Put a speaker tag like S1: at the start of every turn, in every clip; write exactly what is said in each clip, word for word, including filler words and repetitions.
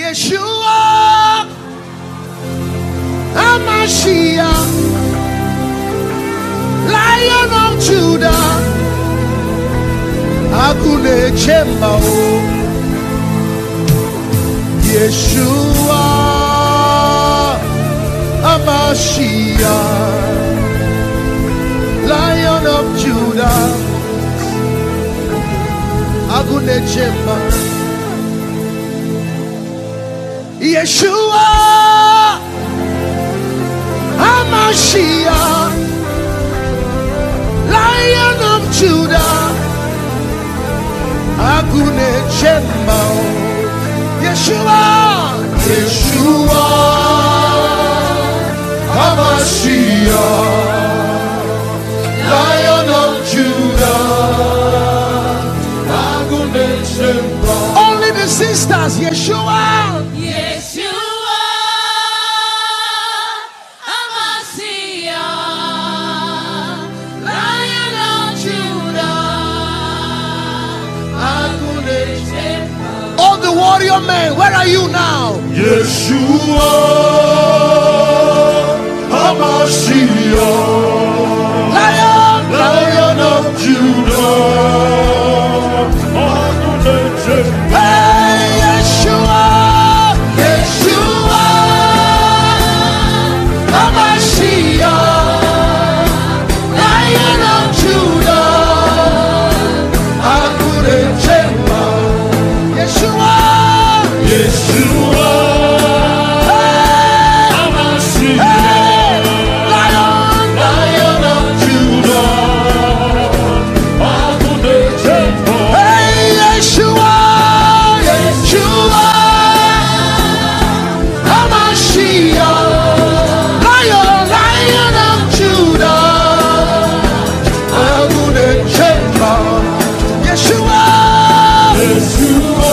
S1: Yeshua HaMashiach, Lion of Judah, Agune Chembao. Yeshua HaMashiach, Lion of Judah, Agune Chembao. Yeshua HaMashiach, Lion of Judah, Agune Chembao. Yeshua, Yeshua HaMashiach, Lion of Judah, Agune Chembao. Only the sisters, Yeshua. Warrior man, where are you now? Yeshua HaMashiach, Lion, Lion of Judah. Hey, Yeshua, Yeshua HaMashiach, Lion of Judah, Agune Chembao. Yeshua, Yeshua HaMashiach, hey, Lion, Lion of Judah, Agune Chembao. Hey, Yeshua, Yeshua HaMashiach, Lion, Lion of Judah, Agune Chembao. Yeshua, Yeshua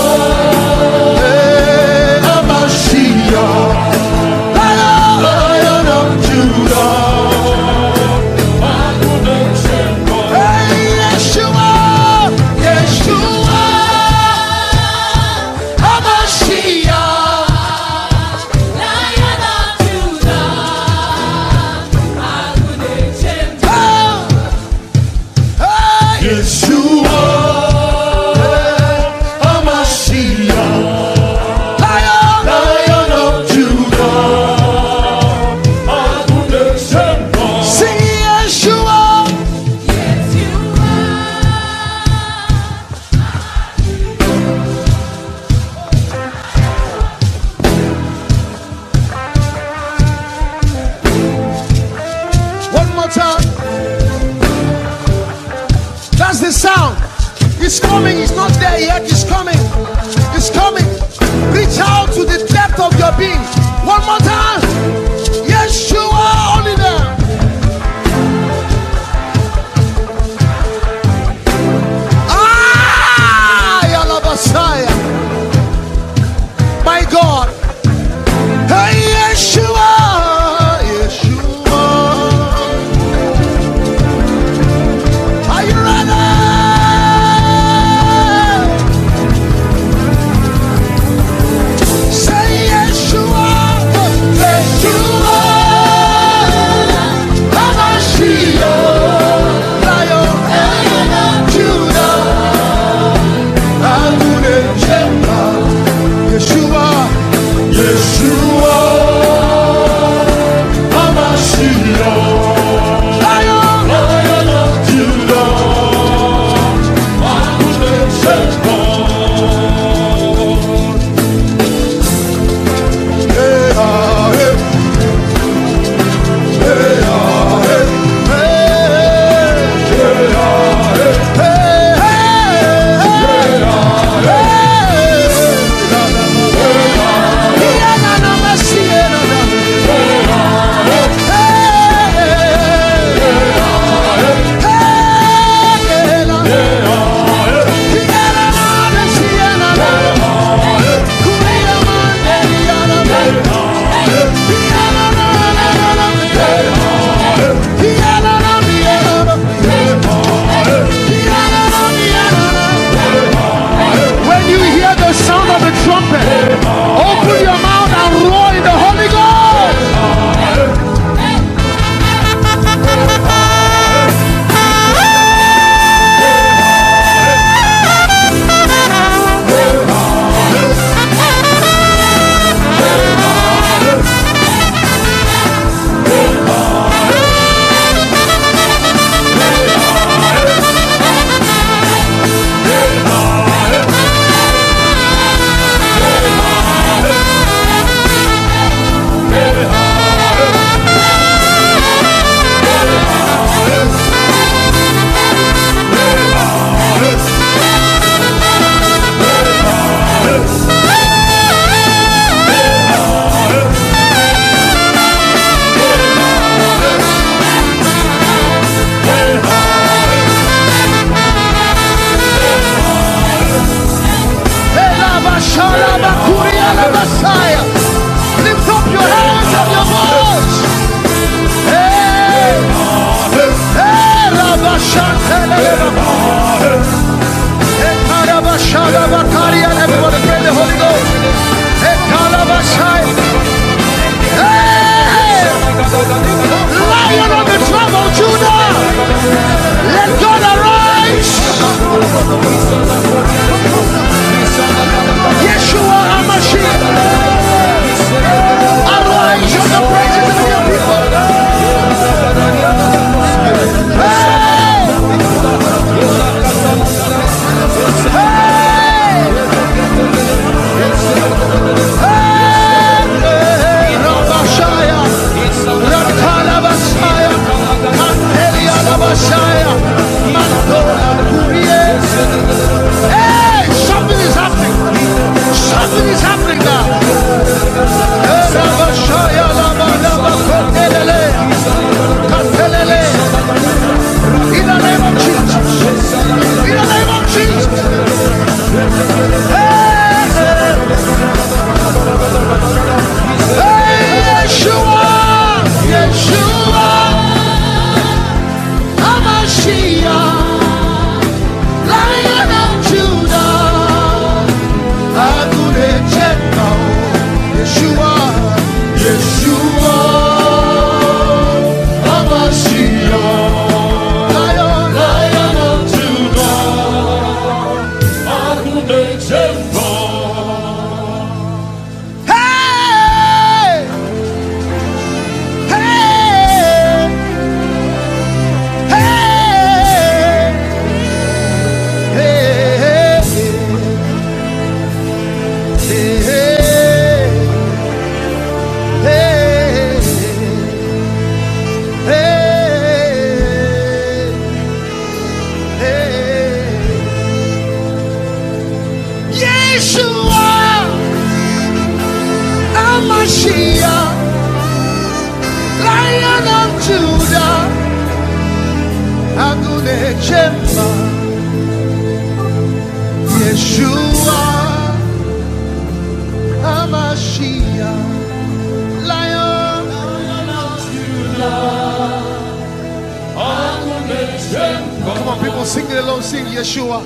S1: Come on, people, sing it along, sing Yeshua.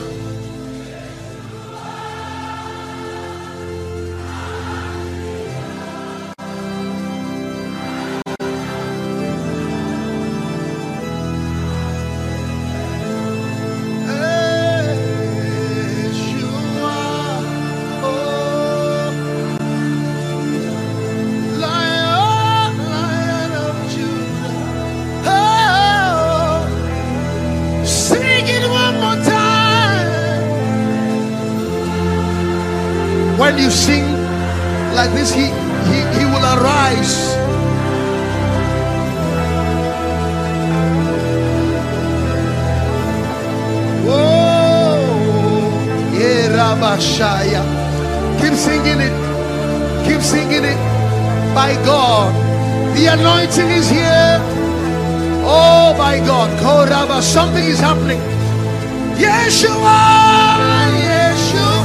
S1: When you sing like this, he, he, he will arise. Whoa, yeah, Rabashaya. Keep singing it. Keep singing it. By God, the anointing is here. Oh, by God, Koraba, something is happening. Yeshua, Yeshua.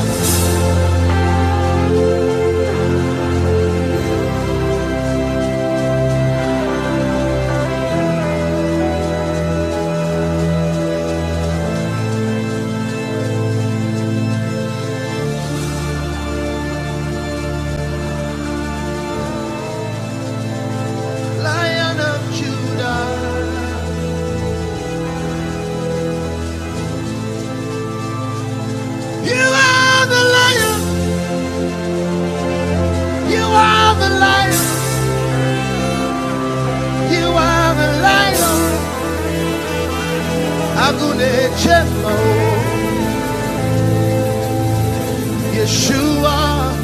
S1: Yeshua,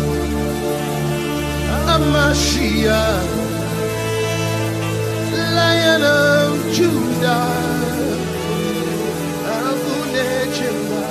S1: Amashiach, Lion of Judah, Agune Chemba.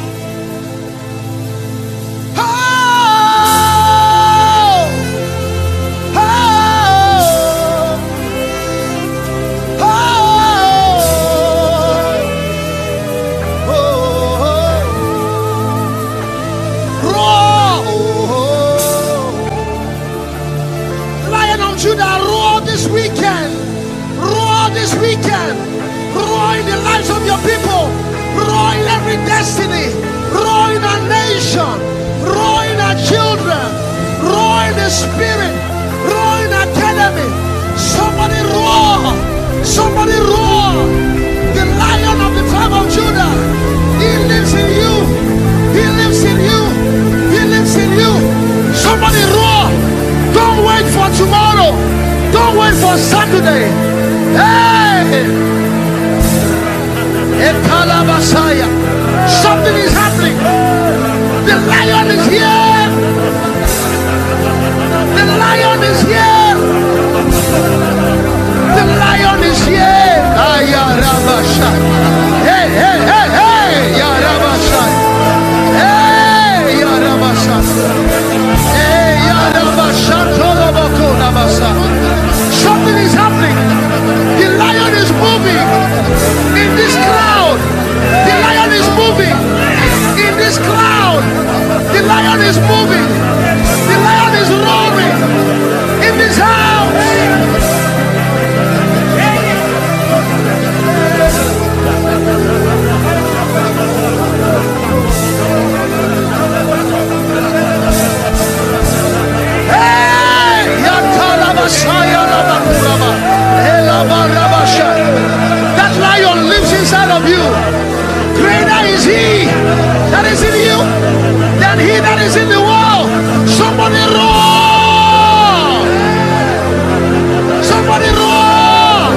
S1: Weekend, roar in the lives of your people, roar in every destiny, roar in our nation, roar in our children, roar in the spirit, roar in academy. Somebody roar, somebody roar. The Lion of the tribe of Judah, he lives in you, he lives in you, he lives in you. Somebody roar. Don't wait for tomorrow, don't wait for Saturday. Hey! Etalabasaya. Something is happening. The lion is here. The lion is here. The lion is here. Ayarabashai. Hey, hey, hey, hey. Yarabashai. Hey, Yarabashai. Hey, Yarabashai. that is in you than he that is in the world. Somebody roar! Somebody roar!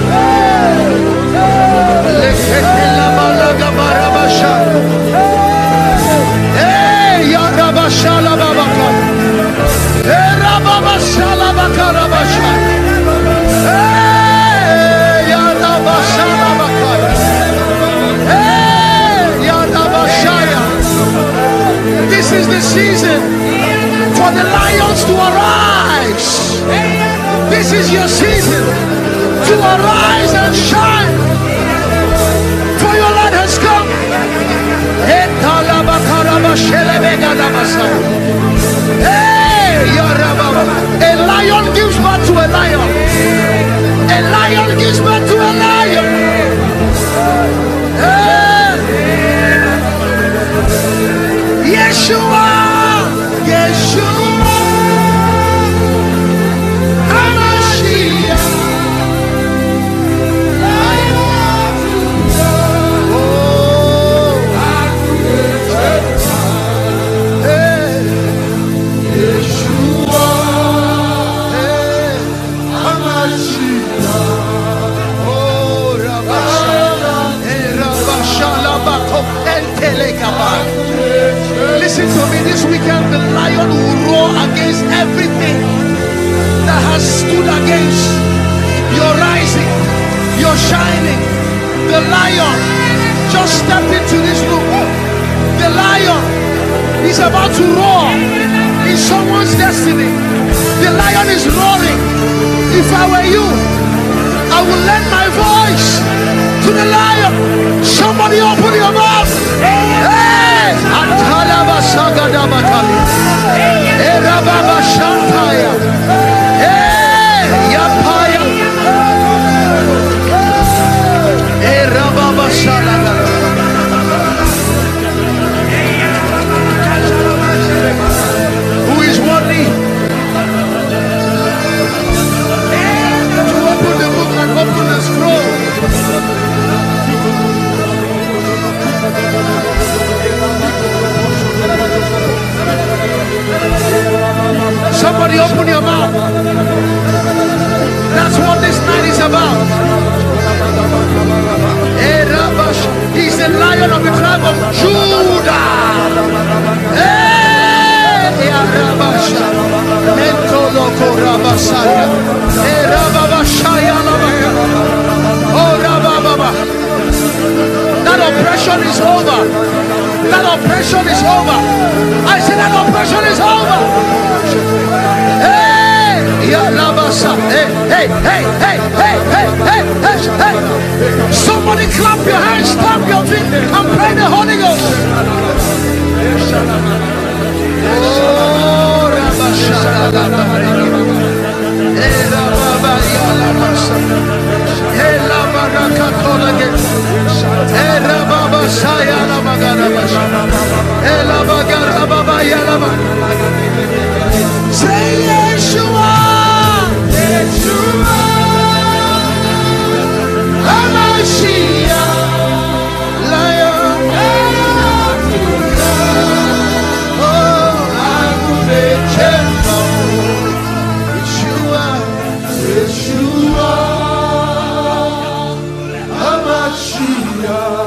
S1: Hey, ya rabashala babaka. Hey, rabashala bakarabasha. Hey, ya rabashala bakara. Hey, ya rabashaya. This is the season for the lions to arise. This is your season to arise and shine, for your light has come. Hey, a lion gives birth to a lion. A lion gives birth to a lion. Hey. Yeshua, Yeshua, Hamashiach. Listen to me, this weekend the lion will roar against everything that has stood against your rising, your shining. The lion just stepped into this room. The lion is about to roar in someone's destiny. The lion is roaring. If I were you, I would lend my voice to the lion. Somebody open your mouth. Hey! Antalaba Sagadabakali. Erababa Shantaya. Hey! Yapaya. Erababa Shalaga. Who is worthy to open the book and open the scroll? Somebody open your mouth. That's what this night is about. He's the lion of the tribe of Judah. That oppression is over. That oppression is over. I said that oppression is over. Hey, hey, hey, hey, hey, hey, hey, hey, hey, hey. Somebody clap your hands, stamp your feet, and pray the Holy Ghost. Oh, say Yeshua, Yeshua, Hamashiach, Lion, oh, Yeshua, Yeshua, Hamashiach.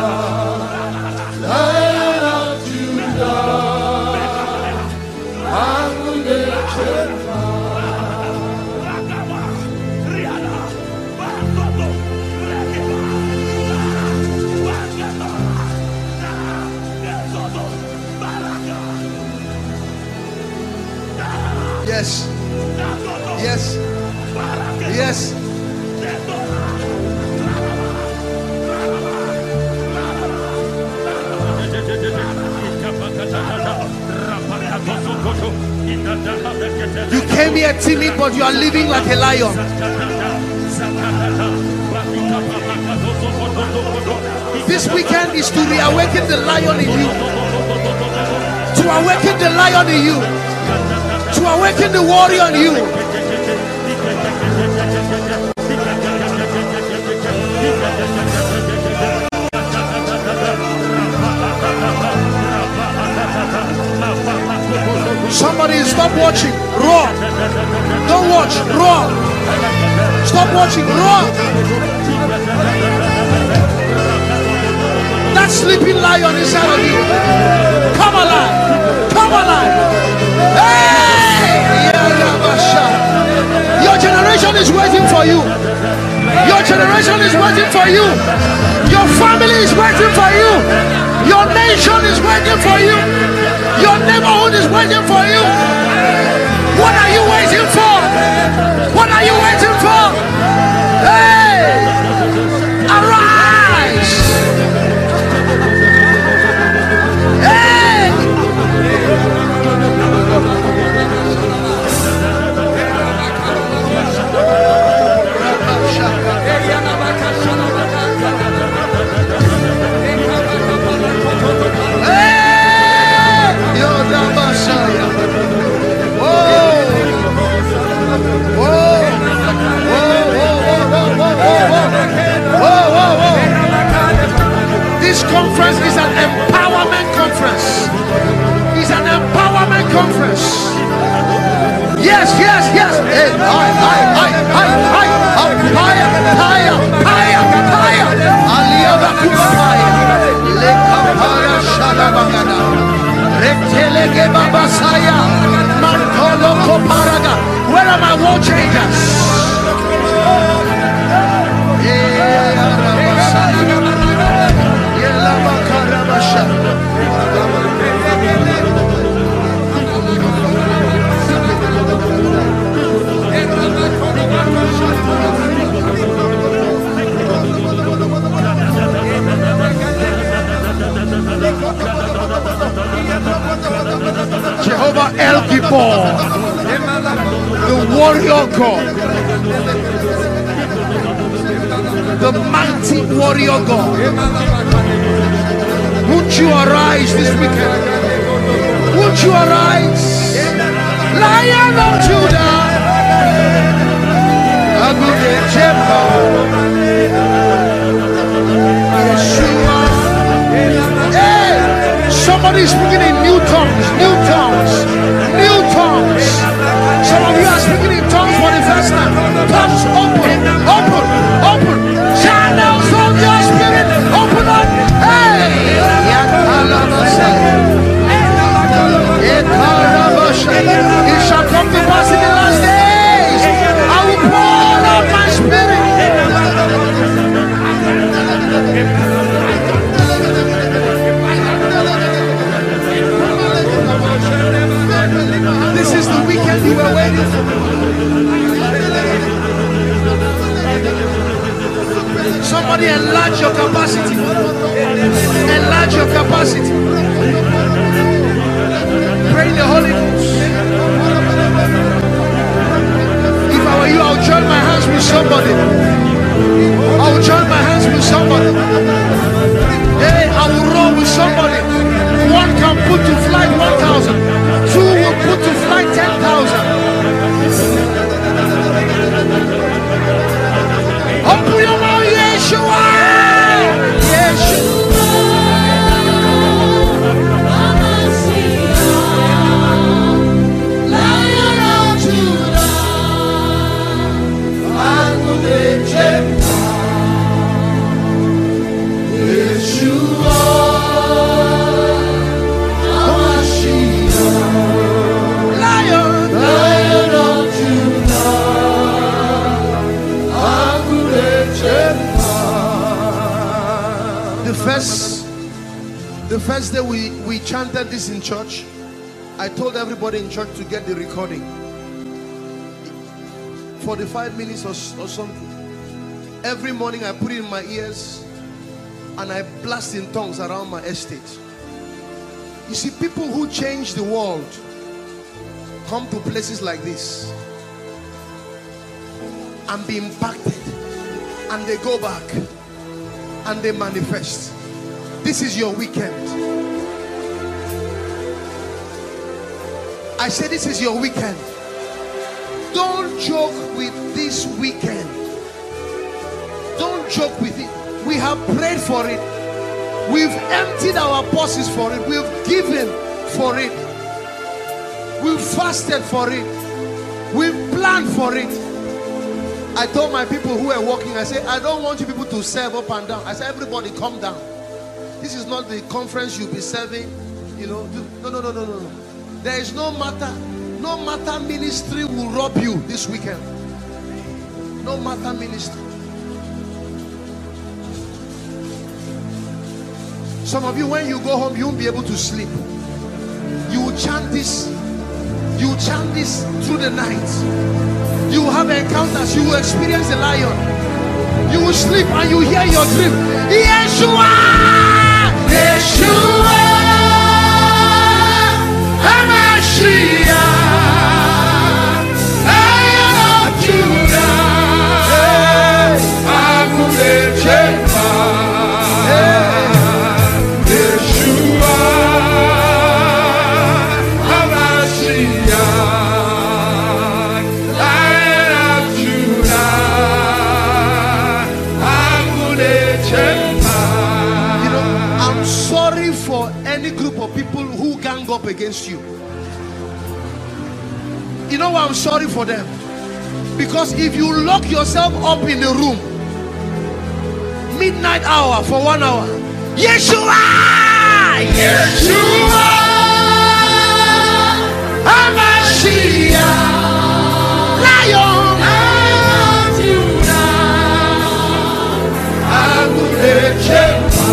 S1: Yes. Yes. Yes. You came here timid, but you are living like a lion. This weekend is to reawaken the lion in you. To awaken the lion in you. To awaken the warrior in you. Somebody stop watching. Raw. Don't watch. Raw. Stop watching. Raw. That sleeping lion inside of you. Come alive. Come alive. Hey! Your generation is waiting for you. Your generation is waiting for you. Your family is waiting for you. Your nation is waiting for you. Your neighborhood is waiting for you. What are you waiting for? What are you waiting for? Hey! Arise! Hey! This conference is an empowerment conference. It's an empowerment conference. Yes, yes, yes. Hey, hi, hi, hi, hi, hi, hi, higher, higher, higher, higher. Aliava kupaya, lekapaya shalabagada, rektelege babasaya, mantolo koparaga. Where are my war changers? Jehovah El Gibor, the warrior God, the mighty warrior God. Won't you arise this weekend? Won't you arise? Lion of Judah, Yeshua. Hey, somebody is speaking in new tongues, new tongues, new tongues. Some of you are speaking in tongues for the first time. Tongues open, open, open. Channels of your spirit, open up. Hey, it shall come to pass in the last days. I will pour out my spirit. This is the weekend you were waiting for. Somebody enlarge your capacity. Enlarge your capacity. Pray in the Holy Ghost. If I were you, I would join my hands with somebody. I will join my hands with somebody. Hey, I will roll with somebody. One can put to flight one thousand. Two will put to flight ten thousand. Open your mouth, Yeshua! Yeshua! Lion of Judah, I will Yeshua, Lion, Lion of Judah, the first, the first day we, we chanted this in church, I told everybody in church to get the recording. forty-five minutes or, or something. Every morning I put it in my ears and I blast in tongues around my estate. You see, people who change the world come to places like this and be impacted, and they go back and they manifest. This is your weekend. I say this is your weekend. Don't joke with this weekend. Don't joke with it. We have prayed for it. We've emptied our purses for it. We've given for it. We've fasted for it. We've planned for it. I told my people who were walking, I said, I don't want you people to serve up and down. I said, everybody come down. This is not the conference you'll be serving. You know, no, no, no, no, no, no. There is no matter, no matter ministry will rob you this weekend. No matter ministry. Some of you, when you go home, you won't be able to sleep. You will chant this. You will chant this through the night. You will have encounters. You will experience the lion. You will sleep and you will hear your dream. Yeshua! Yeshua! HaMashiach! Lion of Judah! Agunechema! Yeshua! HaMashiach! Lion of Judah! Agunechema! You know, I'm sorry for any group of people who gang up against you. You know why I'm sorry for them? Because if you lock yourself up in the room, midnight hour for one hour, Yeshua! Yeshua! HaMashiach! Lion of Judah! Agunechema!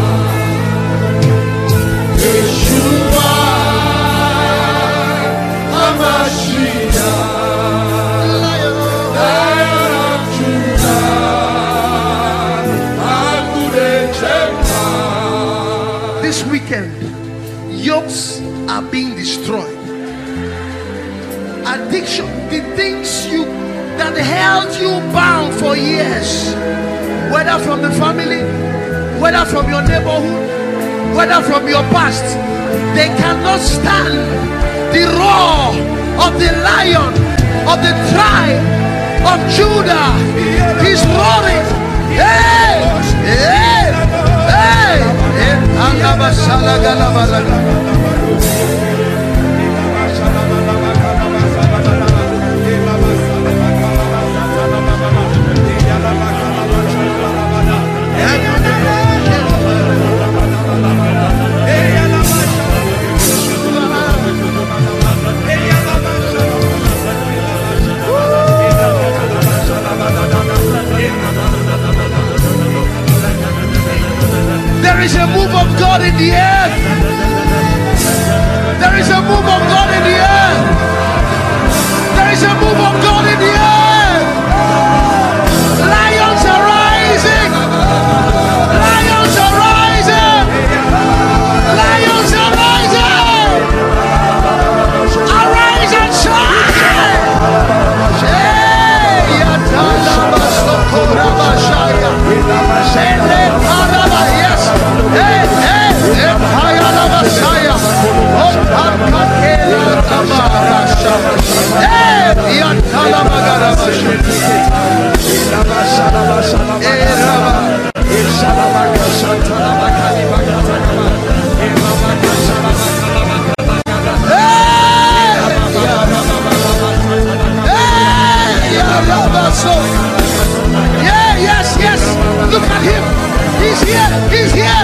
S1: Yeshua! HaMashiach! Lion of Judah! Agunechema! This weekend, yokes are being destroyed. Addiction, the things you that held you bound for years, whether from the family, whether from your neighborhood, whether from your past, they cannot stand the roar of the lion of the tribe of Judah. He's roaring. Hey, hey, hey, hey. There is a move of God in the air. There is a move of God in the air. There is a move of God in the air. Lions are rising. Lions are rising. Lions are rising. Arise and shine. Yes. Hey, hey, hey, Messiah. Oh, yeah, yes, yes. Look at him. He's here. He's here.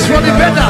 S1: for the better.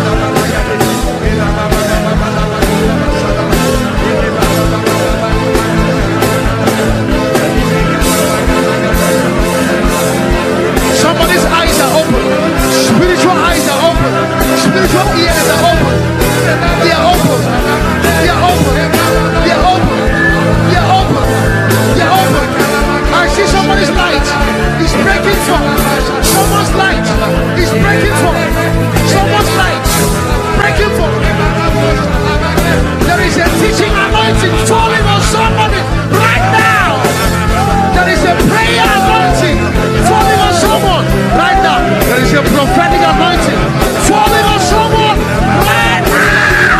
S1: Somebody's eyes are open. Spiritual eyes are open. Spiritual ears are open. They are open. They are open. They are open. They are open. They are open. I see somebody's light is breaking forth. Someone's light is breaking forth. Someone's light breaking forth. There is a teaching anointing falling on somebody right now. There is a prayer anointing falling on someone right now. There is a prophetic anointing falling on someone right now.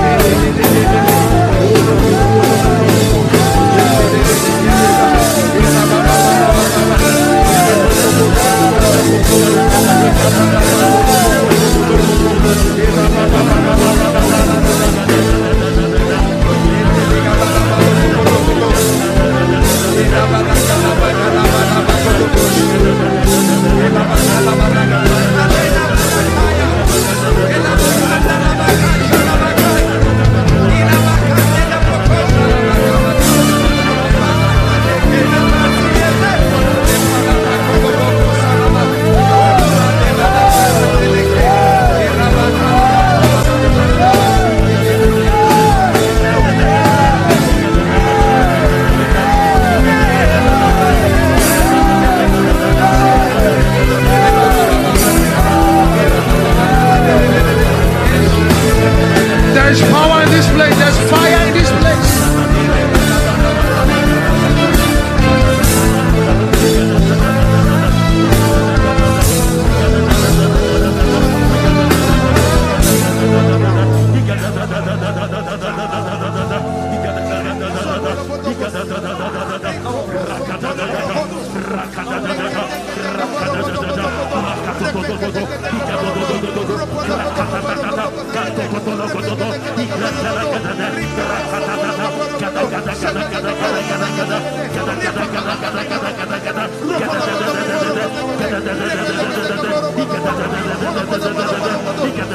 S1: There is power in this place. There's fire in this place. Get